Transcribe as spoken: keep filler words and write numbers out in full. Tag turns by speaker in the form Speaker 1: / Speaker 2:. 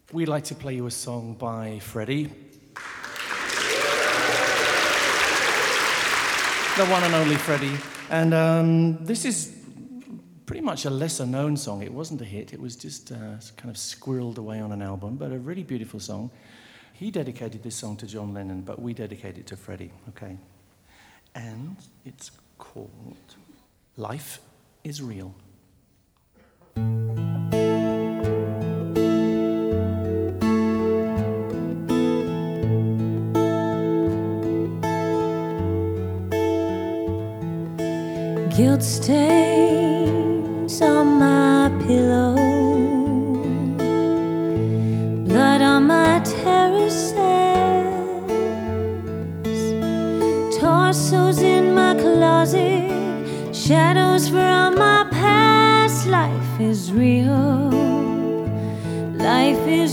Speaker 1: We'd like to play you a song by Freddie. The one and only Freddie. And um, this is pretty much a lesser-known song. It wasn't a hit. It was just uh, kind of squirreled away on an album, but a really beautiful song. He dedicated this song to John Lennon, but we dedicate it to Freddie, okay? And it's called Life is Real.
Speaker 2: Guilt stains on my pillow, blood on my terraces, torsos in my closet, shadows from my past. Life is real, life is